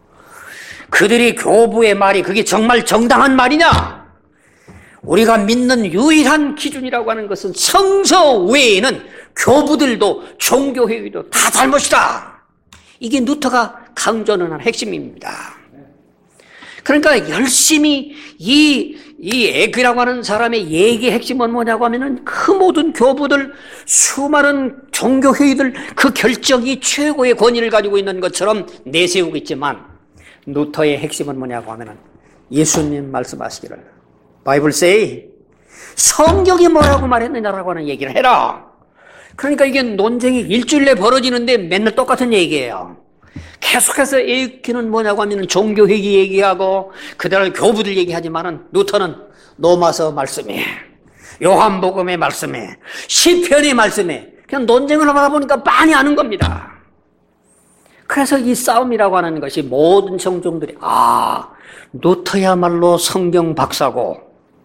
그들이 교부의 말이 그게 정말 정당한 말이냐? 우리가 믿는 유일한 기준이라고 하는 것은 성서 외에는 교부들도 종교회의도 다 잘못이다. 이게 루터가 강조하는 한 핵심입니다. 그러니까 열심히 이, 이 에이크라고 하는 사람의 얘기의 핵심은 뭐냐고 하면은 그 모든 교부들, 수많은 종교회의들 그 결정이 최고의 권위를 가지고 있는 것처럼 내세우고 있지만 루터의 핵심은 뭐냐고 하면은 예수님 말씀하시기를 바이블 say 성경이 뭐라고 말했느냐라고 하는 얘기를 해라. 그러니까 이게 논쟁이 일주일 내에 벌어지는데 맨날 똑같은 얘기예요. 계속해서 에이크는 뭐냐고 하면 종교회의 얘기하고 그대로 교부들 얘기하지만은 루터는 로마서 말씀에, 요한복음의 말씀에, 시편의 말씀에 그냥 논쟁을 하다 보니까 많이 아는 겁니다. 그래서 이 싸움이라고 하는 것이 모든 청중들이 아, 루터야말로 성경 박사고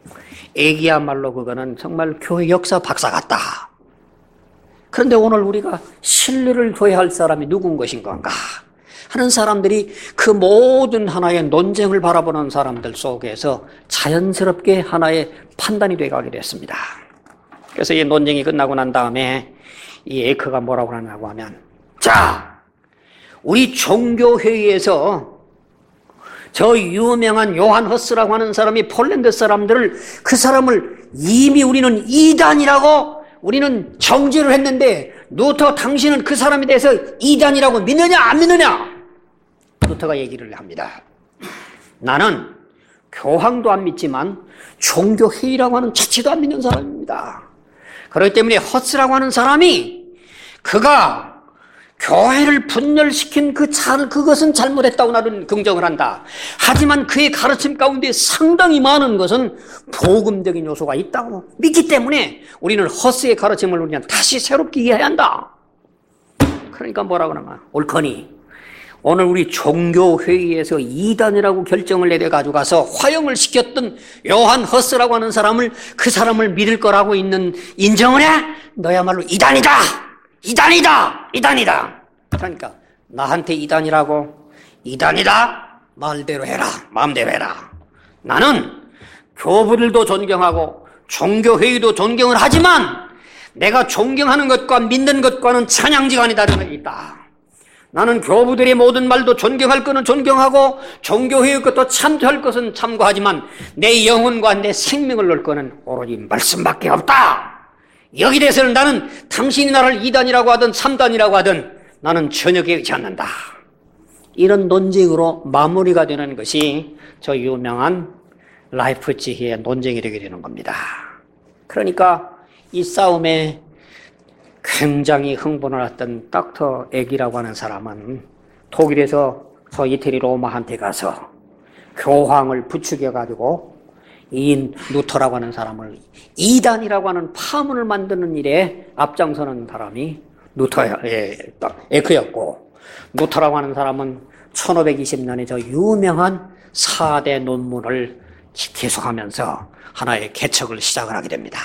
애기야말로 그거는 정말 교회 역사 박사 같다. 그런데 오늘 우리가 신뢰를 줘야 할 사람이 누군 것인 건가 하는 사람들이 그 모든 하나의 논쟁을 바라보는 사람들 속에서 자연스럽게 하나의 판단이 돼가게 됐습니다. 그래서 이 논쟁이 끝나고 난 다음에 이 에이크가 뭐라고 하냐고 하면 자, 우리 종교회의에서 저 유명한 요한 허스라고 하는 사람이 폴란드 사람들을, 그 사람을 이미 우리는 이단이라고 우리는 정죄를 했는데, 루터 당신은 그 사람에 대해서 이단이라고 믿느냐 안 믿느냐? 루터가 얘기를 합니다. 나는 교황도 안 믿지만 종교회의라고 하는 자체도 안 믿는 사람입니다. 그렇기 때문에 허스라고 하는 사람이 그가 교회를 분열시킨 그 잘, 그것은 잘못했다고 나는 긍정을 한다. 하지만 그의 가르침 가운데 상당히 많은 것은 복음적인 요소가 있다고 믿기 때문에 우리는 허스의 가르침을 우리는 다시 새롭게 이해해야 한다. 그러니까 뭐라 그러나, 옳거니 오늘 우리 종교회의에서 이단이라고 결정을 내려 가지고 가서 화형을 시켰던 요한 허스라고 하는 사람을, 그 사람을 믿을 거라고 있는 인정을 해? 너야말로 이단이다! 이단이다! 이단이다! 그러니까 나한테 이단이라고? 이단이다? 말대로 해라. 마음대로 해라. 나는 교부들도 존경하고 종교회의도 존경을 하지만 내가 존경하는 것과 믿는 것과는 찬양지간이다는 것이 있다. 나는 교부들의 모든 말도 존경할 것은 존경하고 종교회의 것도 참조할 것은 참고하지만 내 영혼과 내 생명을 넣을 것은 오로지 말씀밖에 없다. 여기 대해서는 나는 당신이 나를 이단이라고 하든 삼단이라고 하든 나는 전혀 개의치 않는다. 이런 논쟁으로 마무리가 되는 것이 저 유명한 라이프치히의 논쟁이 되게 되는 겁니다. 그러니까 이 싸움에 굉장히 흥분을 했던 닥터 액이라고 하는 사람은 독일에서 저 이태리 로마한테 가서 교황을 부추겨가지고 이 루터라고 하는 사람을 이단이라고 하는 파문을 만드는 일에 앞장서는 사람이 루터의 에크였고, 루터라고 하는 사람은 천오백이십 년에 저 유명한 사 대 논문을 계속하면서 하나의 개척을 시작을 하게 됩니다.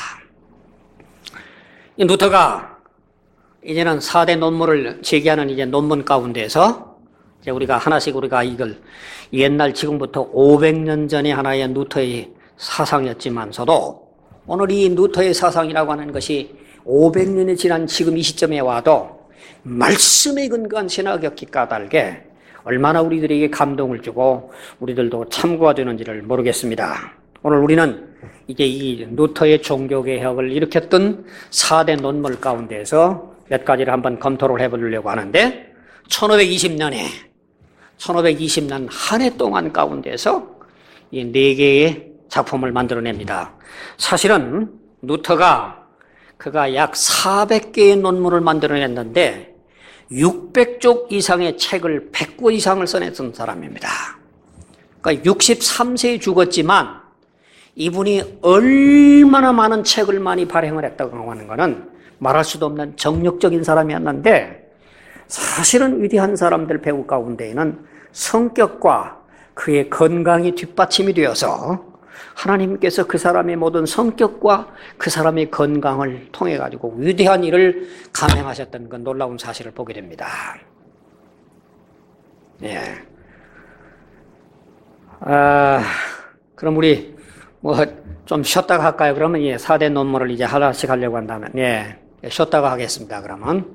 이 루터가 이제는 사 대 논문을 제기하는 이제 논문 가운데서 이제 우리가 하나씩 우리가 이걸 옛날 지금부터 오백 년 전에 하나의 루터의 사상이었지만서도 오늘 이 루터의 사상이라고 하는 것이 오백 년이 지난 지금 이 시점에 와도 말씀에 근거한 신학적이 까닭에 얼마나 우리들에게 감동을 주고 우리들도 참고가 되는지를 모르겠습니다. 오늘 우리는 이제 이 루터의 종교개혁을 일으켰던 사 대 논문 가운데서 몇 가지를 한번 검토를 해보려고 하는데, 천오백이십 년에 천오백이십 년 한 해 동안 가운데서 이 네 개의 작품을 만들어냅니다. 사실은 루터가 그가 약 사백 개의 논문을 만들어냈는데 육백 쪽 이상의 책을 백 권 이상을 써냈던 사람입니다. 그러니까 육십삼 세에 죽었지만 이분이 얼마나 많은 책을 많이 발행을 했다고 하는 것은 말할 수도 없는 정력적인 사람이었는데, 사실은 위대한 사람들 배우 가운데에는 성격과 그의 건강이 뒷받침이 되어서 하나님께서 그 사람의 모든 성격과 그 사람의 건강을 통해 가지고 위대한 일을 감행하셨던 그 놀라운 사실을 보게 됩니다. 예. 아, 그럼 우리 뭐 좀 쉬었다가 할까요? 그러면 예, 사 대 논문을 이제 하나씩 하려고 한다면 예, 쉬었다가 하겠습니다. 그러면